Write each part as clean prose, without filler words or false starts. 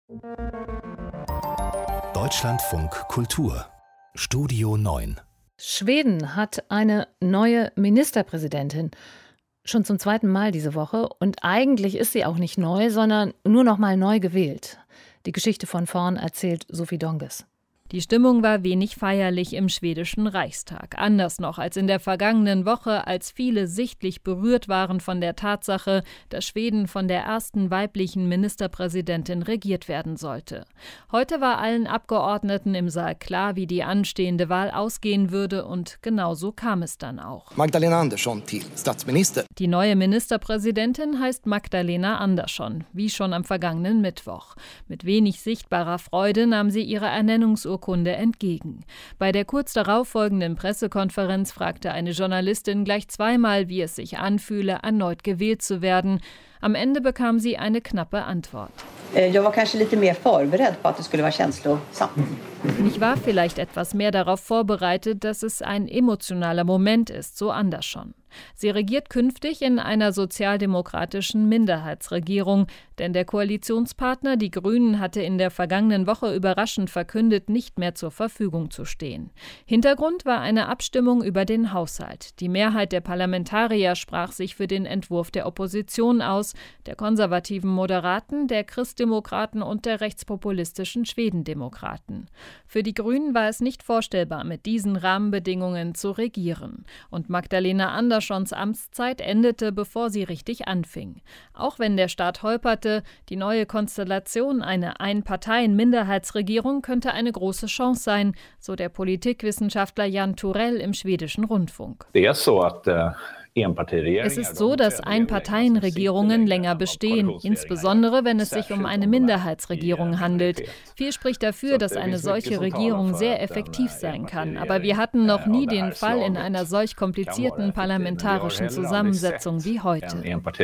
Deutschlandfunk Kultur Studio 9. Schweden hat eine neue Ministerpräsidentin. Schon zum zweiten Mal diese Woche. Und eigentlich ist sie auch nicht neu, sondern nur noch mal neu gewählt. Die Geschichte von vorn erzählt Sophie Donges. Die Stimmung war wenig feierlich im schwedischen Reichstag. Anders noch als in der vergangenen Woche, als viele sichtlich berührt waren von der Tatsache, dass Schweden von der ersten weiblichen Ministerpräsidentin regiert werden sollte. Heute war allen Abgeordneten im Saal klar, wie die anstehende Wahl ausgehen würde, und genauso kam es dann auch. Magdalena Andersson till Statsminister. Die neue Ministerpräsidentin heißt Magdalena Andersson, wie schon am vergangenen Mittwoch. Mit wenig sichtbarer Freude nahm sie ihre Ernennungsurkunde entgegen. Bei der kurz darauf folgenden Pressekonferenz fragte eine Journalistin gleich zweimal, wie es sich anfühle, erneut gewählt zu werden. Am Ende bekam sie eine knappe Antwort. Ich war vielleicht etwas mehr darauf vorbereitet, dass es ein emotionaler Moment ist, so Andersson. Sie regiert künftig in einer sozialdemokratischen Minderheitsregierung, denn der Koalitionspartner, die Grünen, hatte in der vergangenen Woche überraschend verkündet, nicht mehr zur Verfügung zu stehen. Hintergrund war eine Abstimmung über den Haushalt. Die Mehrheit der Parlamentarier sprach sich für den Entwurf der Opposition aus, der konservativen Moderaten, der Christdemokraten und der rechtspopulistischen Schwedendemokraten. Für die Grünen war es nicht vorstellbar, mit diesen Rahmenbedingungen zu regieren. Und Magdalena Anderssons Amtszeit endete, bevor sie richtig anfing. Auch wenn der Staat holperte, die neue Konstellation, eine Ein-Parteien-Minderheitsregierung, könnte eine große Chance sein, so der Politikwissenschaftler Jan Torell im schwedischen Rundfunk. Es ist so, dass Einparteienregierungen länger bestehen, insbesondere wenn es sich um eine Minderheitsregierung handelt. Viel spricht dafür, dass eine solche Regierung sehr effektiv sein kann. Aber wir hatten noch nie den Fall in einer solch komplizierten parlamentarischen Zusammensetzung wie heute.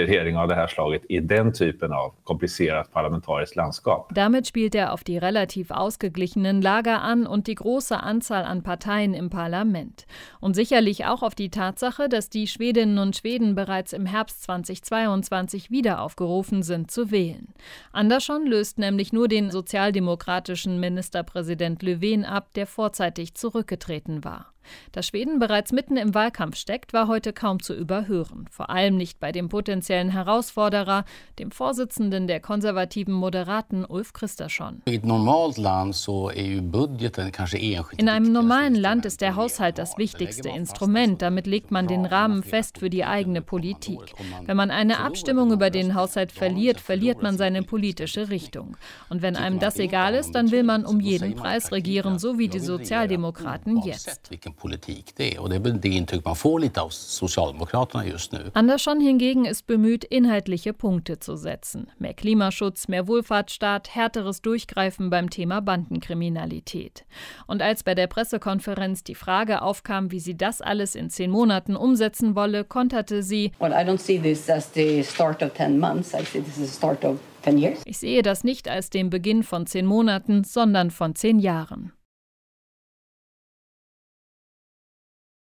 Damit spielt er auf die relativ ausgeglichenen Lager an und die große Anzahl an Parteien im Parlament. Und sicherlich auch auf die Tatsache, dass die Schwedinnen und Schweden bereits im Herbst 2022 wieder aufgerufen sind, zu wählen. Andersson löst nämlich nur den sozialdemokratischen Ministerpräsident Löfven ab, der vorzeitig zurückgetreten war. Dass Schweden bereits mitten im Wahlkampf steckt, war heute kaum zu überhören. Vor allem nicht bei dem potenziellen Herausforderer, dem Vorsitzenden der konservativen Moderaten Ulf Kristersson. In einem normalen Land ist der Haushalt das wichtigste Instrument. Damit legt man den Rahmen fest für die eigene Politik. Wenn man eine Abstimmung über den Haushalt verliert, verliert man seine politische Richtung. Und wenn einem das egal ist, dann will man um jeden Preis regieren, so wie die Sozialdemokraten jetzt. Andersson hingegen ist bemüht, inhaltliche Punkte zu setzen. Mehr Klimaschutz, mehr Wohlfahrtsstaat, härteres Durchgreifen beim Thema Bandenkriminalität. Und als bei der Pressekonferenz die Frage aufkam, wie sie das alles in 10 Monaten umsetzen wolle, konterte sie: Ich sehe das nicht als den Beginn von 10 Monaten, sondern von 10 Jahren.